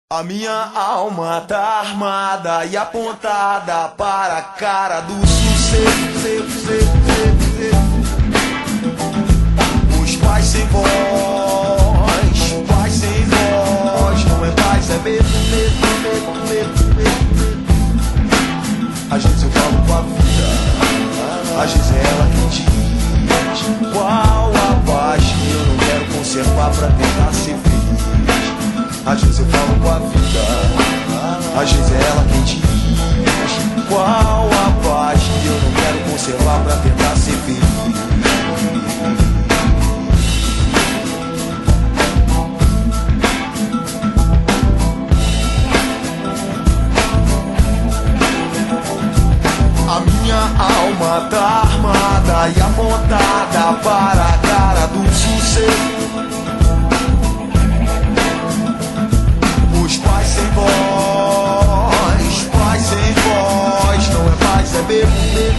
A minha alma tá armada e apontada para a cara do sucesso. Os pais sem voz, pais sem voz, não é paz, é medo. Às vezes eu falo com a vida, às vezes é ela que diz qual a paz que eu não quero conservar pra tentar ser feliz. Às vezes eu falo com a vida, às vezes é ela quem diz qual a paz que eu não quero conservar pra tentar ser feliz. A minha alma tá armada e apontada para a cara do sucesso. Os pais sem voz, não é paz, é medo.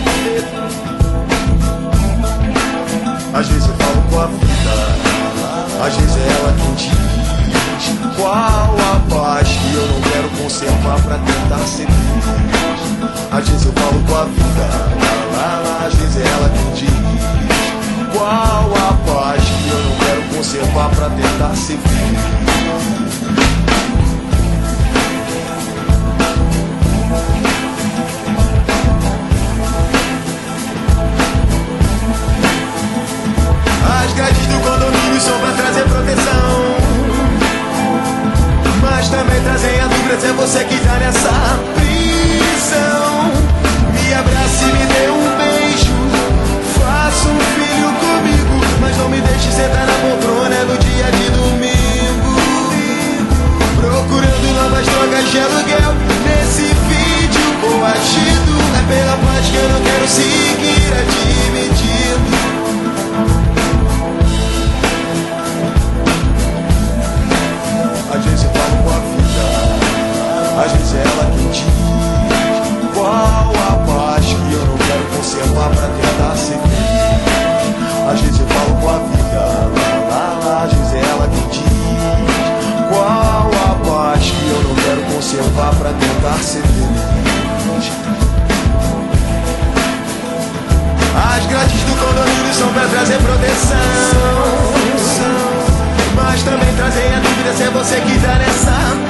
Às vezes eu falo com a vida, às vezes é ela quem diz qual a paz que eu não quero conservar pra tentar ser feliz. Às vezes eu falo com a vida, às vezes é ela quem diz qual a paz que eu não quero conservar pra tentar ser feliz. As grades do condomínio são pra trazer proteção, mas também trazem a dúvida se é você que tá nessa prisão. Me abrace e me dê um beijo, faça um filho comigo, mas não me deixe sentar na poltrona no dia de domingo, procurando novas drogas de aluguel. Nesse vídeo coagido, é pela paz que eu não quero seguir admitindo. Às vezes eu falo com a vida, às vezes é ela quem diz qual a paz que eu não quero conservar pra tentar ser feliz. Às vezes eu falo com a vida, às vezes é ela quem diz qual a paz que eu não quero conservar pra tentar ser feliz. As grades do condomínio são pra trazer proteção, mas também trazem a dúvida se é você que tá nessa